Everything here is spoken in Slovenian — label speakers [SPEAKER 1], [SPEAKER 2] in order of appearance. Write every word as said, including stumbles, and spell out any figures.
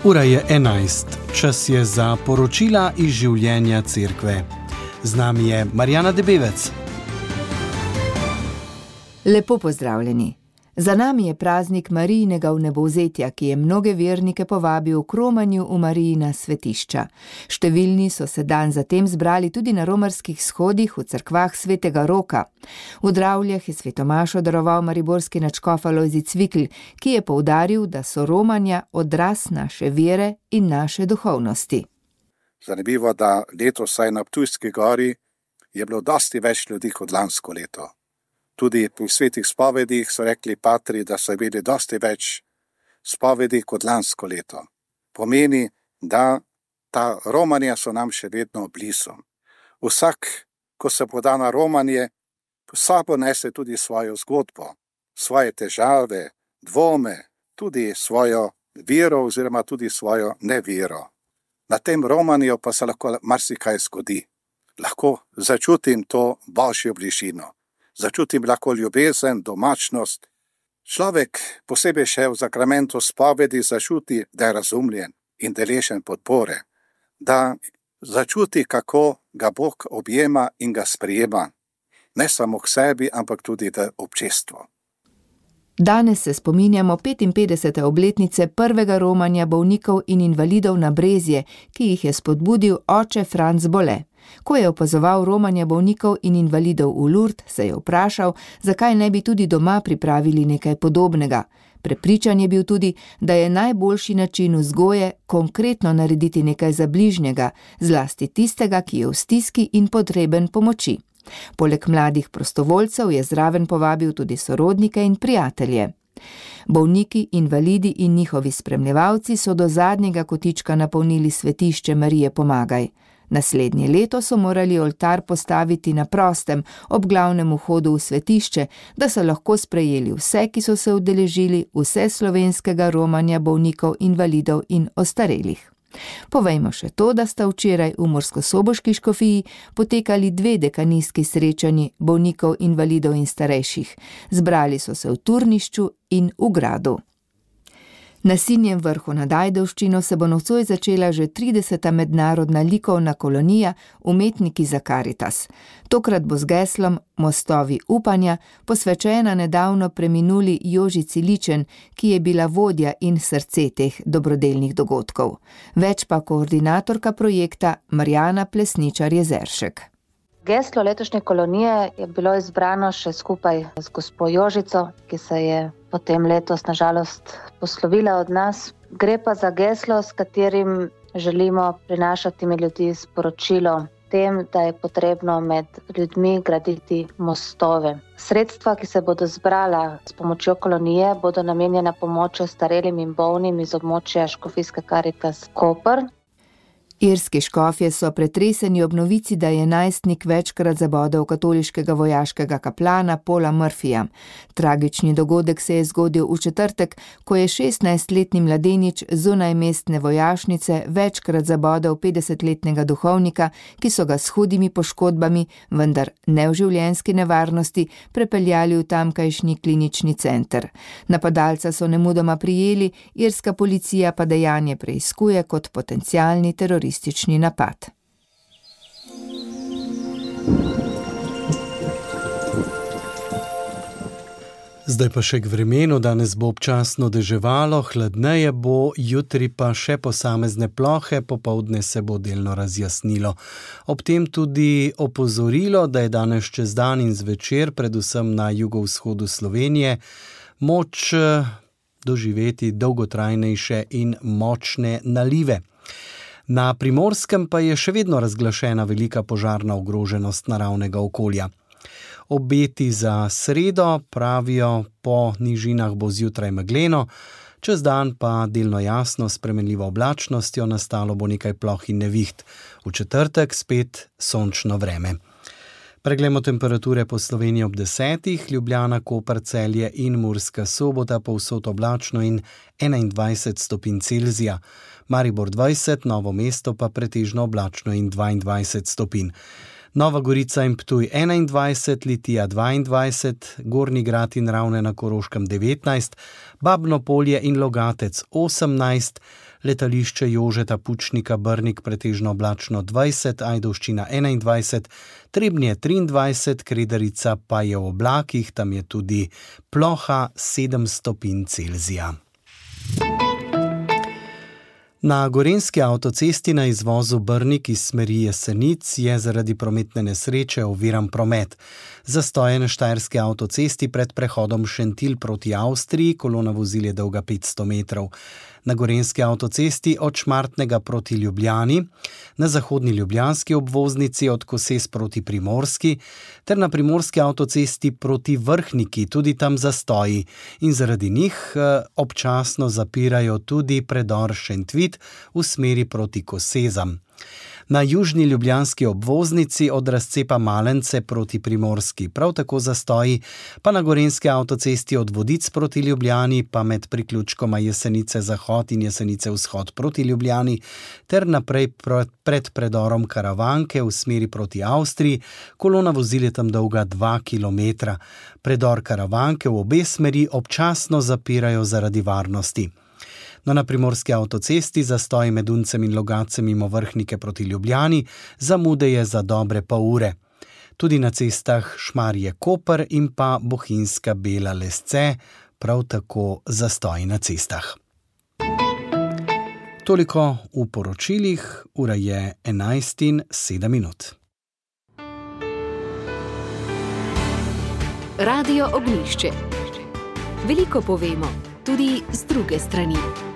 [SPEAKER 1] Ura je enajst, čas je za poročila iz življenja cerkve. Z nami je Marjana Debevec.
[SPEAKER 2] Lepo pozdravljeni. Za nami je praznik Marijinega vnebovzetja, ki je mnoge vernike povabil k romanju v Marijina svetišča. Številni so se dan zatem zbrali tudi na romarskih shodih v cerkvah svetega Roka. V Dravljah je svetomašo daroval mariborski nadškof Alojzij Cvikl, ki je poudaril, da so romanja odraz naše vere in naše duhovnosti.
[SPEAKER 3] Zanimivo, da letos saj na Ptujski gori je bilo dosti več ljudi kot lansko leto. Tudi pri svetih spovedih so rekli patri, da so imeli dosti več spovedi kot lansko leto. Pomeni, da ta romanja so nam še vedno blizu. Vsak, ko se poda na romanje, sabo nese tudi svojo zgodbo, svoje težave, dvome, tudi svojo vero oziroma tudi svojo nevero. Na tem romanju pa se lahko marsikaj zgodi. Lahko začutim to božjo bližino. Začutim lahko ljubezen, domačnost. Človek, posebej še v zakramentu spovedi, začuti, da je razumljen in deležen podpore. Da začuti, kako ga Bog objema in ga sprejema. Ne samo k sebi, ampak tudi v občestvo.
[SPEAKER 2] Danes se spominjamo petinpetdesete obletnice prvega romanja bolnikov in invalidov na Brezje, ki jih je spodbudil oče Franc Bole. Ko je opazoval romanja bolnikov in invalidov v Lourdes, se je vprašal, zakaj ne bi tudi doma pripravili nekaj podobnega. Prepričan je bil tudi, da je najboljši način vzgoje konkretno narediti nekaj za bližnjega, zlasti tistega, ki je v stiski in potreben pomoči. Poleg mladih prostovoljcev je zraven povabil tudi sorodnike in prijatelje. Bolniki, invalidi in njihovi spremljevalci so do zadnjega kotička napolnili svetišče Marije Pomagaj. Naslednje leto so morali oltar postaviti na prostem ob glavnem vhodu v svetišče, da so lahko sprejeli vse, ki so se udeležili vse slovenskega romanja bolnikov, invalidov in ostarelih. Povejmo še to, da sta včeraj v murskosoboški škofiji potekali dve dekanijski srečanji bolnikov, invalidov in starejših. Zbrali so se v Turnišču in v Gradu. Na Sinjem vrhu nad Ajdovščino se bo nocoj začela že trideseta mednarodna likovna kolonija Umetniki za Karitas. Tokrat bo z geslom Mostovi upanja posvečena nedavno preminuli Jožici Ličen, ki je bila vodja in srce teh dobrodelnih dogodkov. Več pa koordinatorka projekta Marjana Plesničar-Jezeršek.
[SPEAKER 4] Geslo letošnje kolonije je bilo izbrano še skupaj z gospo Jožico, ki se je potem letos na žalost poslovila od nas. Gre pa za geslo, s katerim želimo prinašati med ljudi sporočilo tem, da je potrebno med ljudmi graditi mostove. Sredstva, ki se bodo zbrala s pomočjo kolonije, bodo namenjena pomoči ostarelim in bolnim iz območja Škofijske Karitas Koper.
[SPEAKER 2] Irski škofje so pretreseni ob novici, da je najstnik večkrat zabodel katoliškega vojaškega kaplana Paula Murphyja. Tragični dogodek se je zgodil v četrtek, ko je šestnajstletni mladenič zunaj mestne vojašnice večkrat zabodel petdesetletnega duhovnika, ki so ga s hudimi poškodbami, vendar ne v življenjski nevarnosti, prepeljali v tamkajšnji klinični center. Napadalca so nemudoma prijeli, irska policija pa dejanje preiskuje kot potencialni terorist. Napad.
[SPEAKER 1] Zdaj pa še k vremenu. Danes bo občasno deževalo, hladneje bo, jutri pa še posamezne plohe, popoldne se bo delno razjasnilo. Ob tem tudi opozorilo, da je danes čez dan in zvečer, predvsem na jugovzhodu Slovenije, moč doživeti dolgotrajnejše in močne nalive. Na Primorskem pa je še vedno razglašena velika požarna ogroženost naravnega okolja. Obeti za sredo pravijo, po nižinah bo zjutraj megleno, čez dan pa delno jasno s spremenljivo oblačnostjo, nastalo bo nekaj ploh in neviht. V četrtek spet sončno vreme. Preglejmo temperature po Sloveniji ob desetih, Ljubljana, Koper, Celje in Murska Sobota povsod oblačno in enaindvajset stopinj Celzija. Maribor dvajset, Novo mesto pa pretežno oblačno in dvaindvajset stopinj. Nova Gorica in Ptuj enaindvajset, Litija dvaindvajset, Gornji Grad in Ravne na Koroškem devetnajst, Babno Polje in Logatec osemnajst, letališče Jožeta Pučnika Brnik pretežno oblačno dvajset, Ajdovščina enaindvajset, Trebnje triindvajset, Kredarica pa je v oblakih, tam je tudi ploha sedem stopinj Celzija. Na gorenjski avtocesti na izvozu Brnik iz smeri Jesenic je zaradi prometne nesreče oviran promet. Zastoj je na štajerski avtocesti pred prehodom Šentilj proti Avstriji, kolona vozil je dolga petsto metrov. Na gorenjski avtocesti od Šmartnega proti Ljubljani, na zahodni ljubljanski obvoznici od Koses proti Primorski, ter na primorski avtocesti proti Vrhniki, tudi tam zastoji in zaradi njih eh, občasno zapirajo tudi predor Šentvit v smeri proti Kosezam. Na južni ljubljanski obvoznici od razcepa Malence proti Primorski prav tako zastoji, pa na gorenjski avtocesti od Vodic proti Ljubljani, pa med priključkoma Jesenice Zahod in Jesenice Vzhod proti Ljubljani, ter naprej pred predorom Karavanke v smeri proti Avstriji, kolona vozil je tam dolga dva kilometra. Predor Karavanke v obe smeri občasno zapirajo zaradi varnosti. No, na primorski avtocesti zastoji med Uncem in Logatcem mimo Vrhnike proti Ljubljani, zamude je za dobre pol ure. Tudi na cestah Šmarje-Koper in pa Bohinjska Bela-Lesce, prav tako zastoji na cestah. Toliko v poročilih, ura je enajst in sedem minut.
[SPEAKER 5] Radio Ognjišče. Veliko povemo, tudi z druge strani.